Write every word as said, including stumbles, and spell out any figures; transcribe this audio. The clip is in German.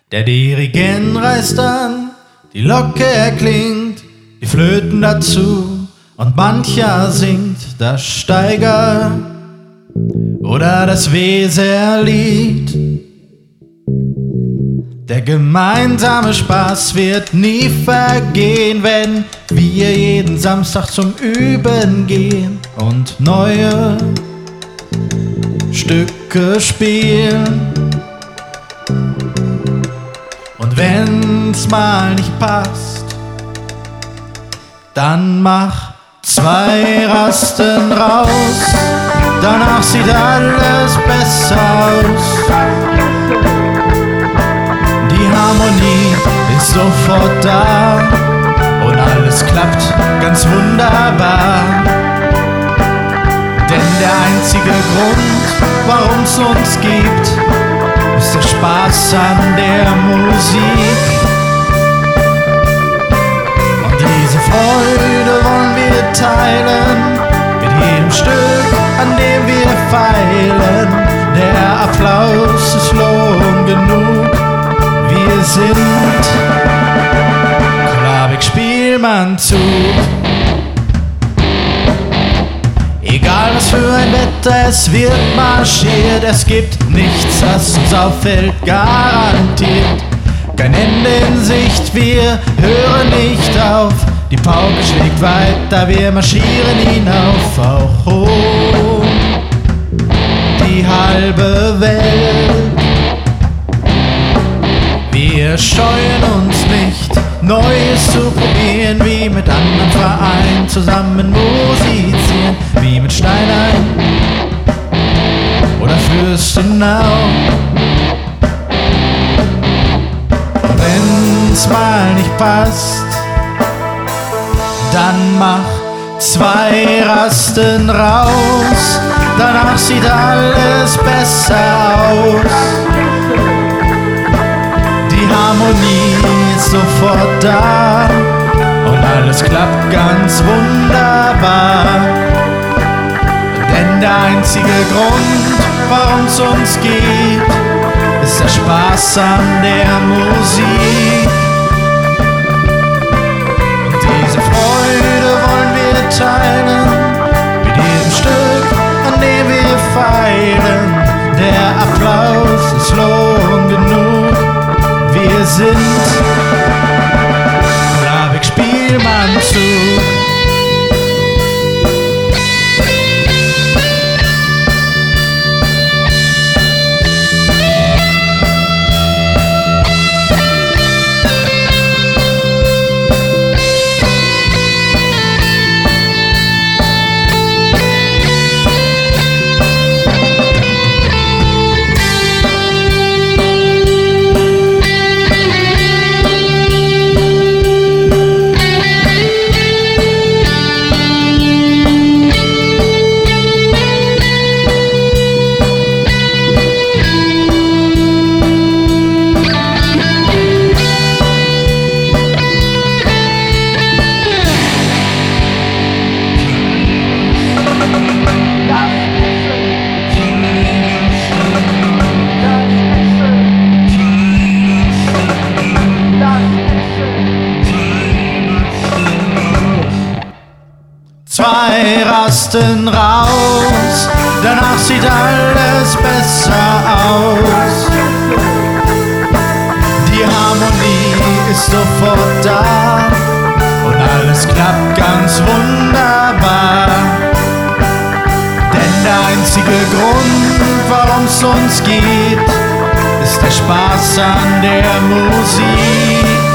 Der Dirigent reißt an, die Glocke erklingt, die Flöten dazu und mancher singt das Steiger oder das Weserlied. Der gemeinsame Spaß wird nie vergehen, wenn wir jeden Samstag zum Üben gehen und neue Stücke spielen. Und wenn's mal nicht passt, dann mach zwei Rasten raus, danach sieht alles besser aus. Die Harmonie ist sofort da und alles klappt ganz wunderbar. Denn der einzige Grund, warum's uns gibt, ist der Spaß an der Musik. Und diese Freude wollen wir teilen mit jedem Stück, an dem wir feilen. Der Applaus ist Lohn genug. Wir sind Klavik-Spielmannzug. Egal was für ein Wetter, es wird marschiert. Es gibt nichts, das uns auffällt, garantiert. Kein Ende in Sicht, wir hören nicht auf. Die Pauke schlägt weiter, wir marschieren hinauf. Auch hoch die halbe Welt. Wir scheuen uns nicht, Neues zu probieren, wie mit anderen Vereinen zusammen musizieren, wie mit Steinheim oder Fürstenau. Und wenn's mal nicht passt, dann mach zwei Rasten raus, danach sieht alles besser aus. Die Harmonie ist sofort da und alles klappt ganz wunderbar. Denn der einzige Grund, warum's uns geht, ist der Spaß an der Musik. Und diese Freude wollen wir teilen mit jedem Stück, an dem wir feilen. Der Applaus ist Lohn genug. Wir sind Klavik-Spielmannzug. Zwei Rasten raus, danach sieht alles besser aus. Die Harmonie ist sofort da und alles klappt ganz wunderbar. Denn der einzige Grund, warum's uns geht, ist der Spaß an der Musik.